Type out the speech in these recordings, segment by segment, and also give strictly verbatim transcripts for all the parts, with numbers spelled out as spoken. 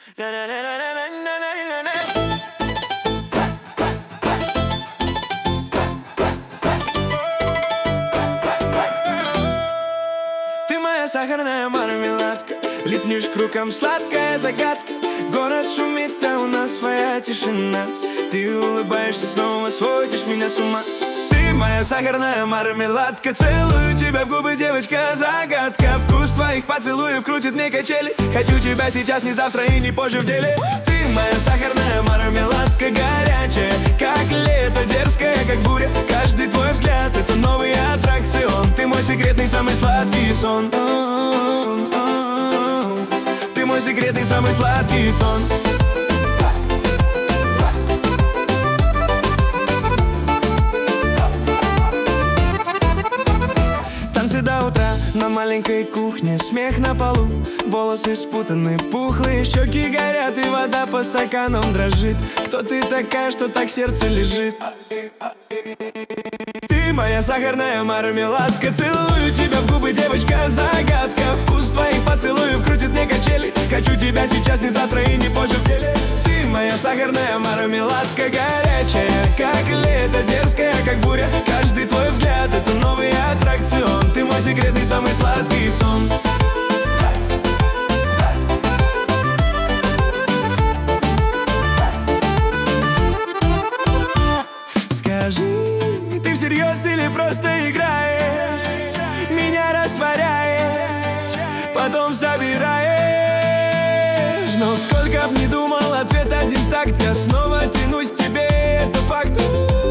Ты моя сахарная мармеладка, липнешь к рукам, сладкая загадка. Город шумит, а у нас своя тишина. Ты улыбаешься, снова сводишь меня с ума. Ты моя сахарная мармеладка, целую тебя в губы, девочка, загадка. Вкус твоих поцелуев крутит мне качели. Хочу тебя сейчас, не завтра и не позже в деле. Ты моя сахарная мармеладка, горячая, как лето, дерзкая, как буря. Каждый твой взгляд — это новый аттракцион. Ты мой секретный, самый сладкий сон. Ты мой секретный, самый сладкий сон. Танцы до утра на маленькой кухне, смех на полу, волосы спутаны, пухлые щеки горят, и вода по стаканам дрожит. Кто ты такая, что так сердце лежит? Ты моя сахарная мармеладка, целую тебя в губы, девочка, загадка. Вкус твоих поцелуев крутит мне качели. Хочу тебя сейчас, не завтра и не позже в деле. Ты моя сахарная мармеладка, горячая, как лето, дерзкая, как буря. Каждый твой взгляд — это новый аттракцион. Ты мой секретный, самый сладкий сон. Скажи, ты всерьез или просто играешь? Меня растворяешь, потом собираешь. Но сколько б ни думал, ответ один в такт. Я снова тянусь к тебе, это факт.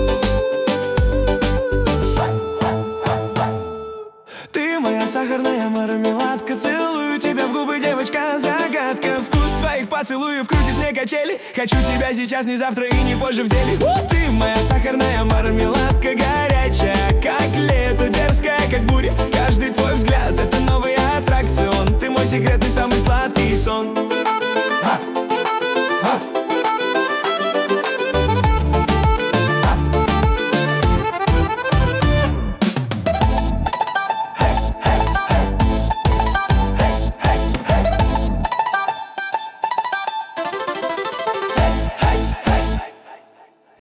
Ты моя сахарная мармеладка, целую тебя в губы, девочка, загадка. Вкус твоих поцелуев крутит мне качели. Хочу тебя сейчас, не завтра и не позже в деле. Ты моя сахарная мармеладка, горячая, как